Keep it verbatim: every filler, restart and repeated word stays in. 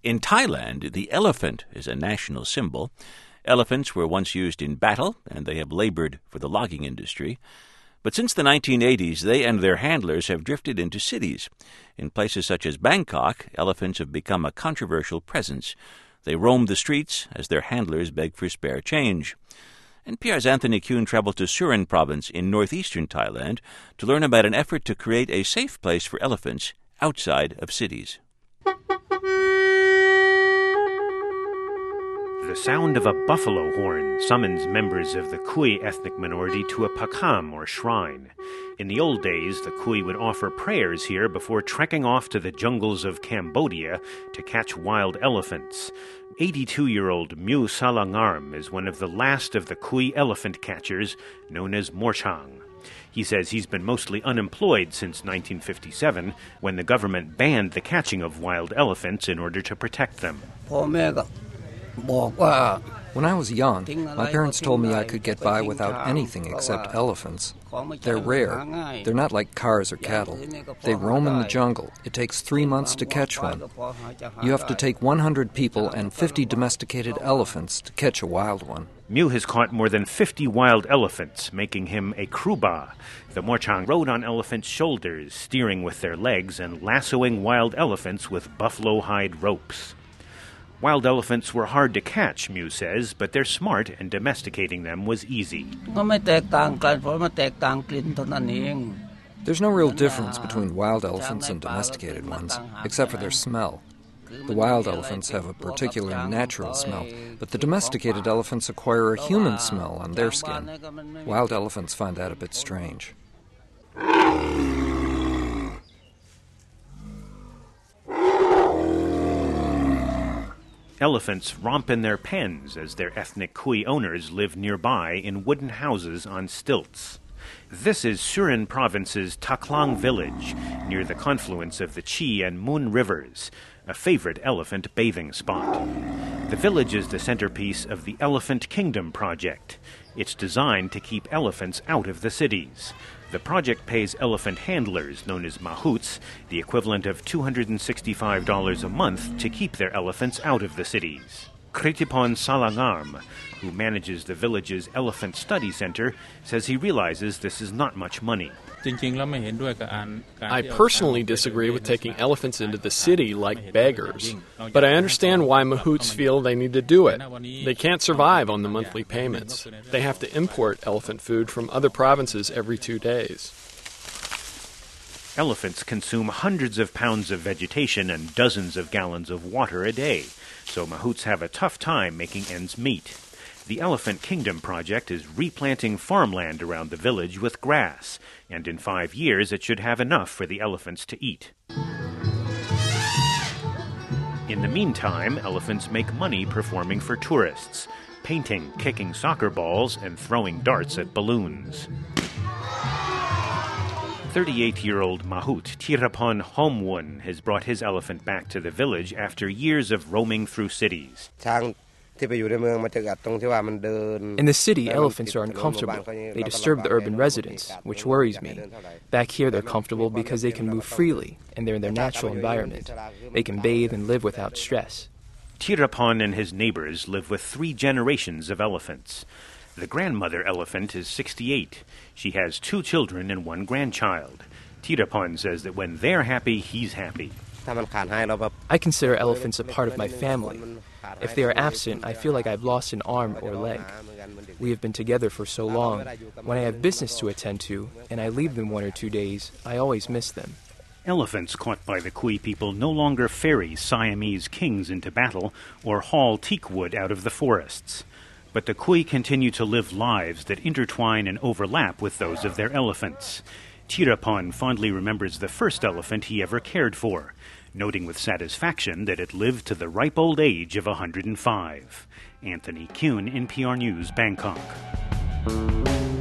In Thailand, the elephant is a national symbol. Elephants were once used in battle, and they have labored for the logging industry. But since the nineteen eighties, they and their handlers have drifted into cities. In places such as Bangkok, elephants have become a controversial presence. They roam the streets as their handlers beg for spare change. N P R's Anthony Kuhn traveled to Surin province in northeastern Thailand to learn about an effort to create a safe place for elephants outside of cities. The sound of a buffalo horn summons members of the Kui ethnic minority to a pakam, or shrine. In the old days, the Kui would offer prayers here before trekking off to the jungles of Cambodia to catch wild elephants. eighty-two-year-old Mew Salangarm is one of the last of the Kui elephant catchers, known as Morchang. He says he's been mostly unemployed since nineteen fifty-seven, when the government banned the catching of wild elephants in order to protect them. When I was young, my parents told me I could get by without anything except elephants. They're rare. They're not like cars or cattle. They roam in the jungle. It takes three months to catch one. You have to take one hundred people and fifty domesticated elephants to catch a wild one. Mew has caught more than fifty wild elephants, making him a kruba. The Morchang rode on elephants' shoulders, steering with their legs and lassoing wild elephants with buffalo hide ropes. Wild elephants were hard to catch, Mew says, but they're smart and domesticating them was easy. There's no real difference between wild elephants and domesticated ones, except for their smell. The wild elephants have a particular natural smell, but the domesticated elephants acquire a human smell on their skin. Wild elephants find that a bit strange. Elephants romp in their pens as their ethnic Kui owners live nearby in wooden houses on stilts. This is Surin province's Taklang village, near the confluence of the Chi and Mun rivers, a favorite elephant bathing spot. The village is the centerpiece of the Elephant Kingdom project. It's designed to keep elephants out of the cities. The project pays elephant handlers, known as mahouts, the equivalent of two hundred sixty-five dollars a month to keep their elephants out of the cities. Kritipon Salangarm, who manages the village's Elephant Study Center, says he realizes this is not much money. I personally disagree with taking elephants into the city like beggars, but I understand why mahouts feel they need to do it. They can't survive on the monthly payments. They have to import elephant food from other provinces every two days. Elephants consume hundreds of pounds of vegetation and dozens of gallons of water a day, so mahouts have a tough time making ends meet. The Elephant Kingdom project is replanting farmland around the village with grass, and in five years it should have enough for the elephants to eat. In the meantime, elephants make money performing for tourists, painting, kicking soccer balls, and throwing darts at balloons. thirty-eight-year-old Mahout Tirapon Homwon has brought his elephant back to the village after years of roaming through cities. In the city, elephants are uncomfortable. They disturb the urban residents, which worries me. Back here, they're comfortable because they can move freely, and they're in their natural environment. They can bathe and live without stress. Tirapon and his neighbors live with three generations of elephants. The grandmother elephant is sixty-eight. She has two children and one grandchild. Tirapon says that when they're happy, he's happy. I consider elephants a part of my family. If they are absent, I feel like I've lost an arm or leg. We have been together for so long. When I have business to attend to, and I leave them one or two days, I always miss them. Elephants caught by the Kui people no longer ferry Siamese kings into battle or haul teak wood out of the forests. But the Kui continue to live lives that intertwine and overlap with those of their elephants. Tirapon fondly remembers the first elephant he ever cared for, noting with satisfaction that it lived to the ripe old age of one hundred five. Anthony Kuhn, N P R News, Bangkok.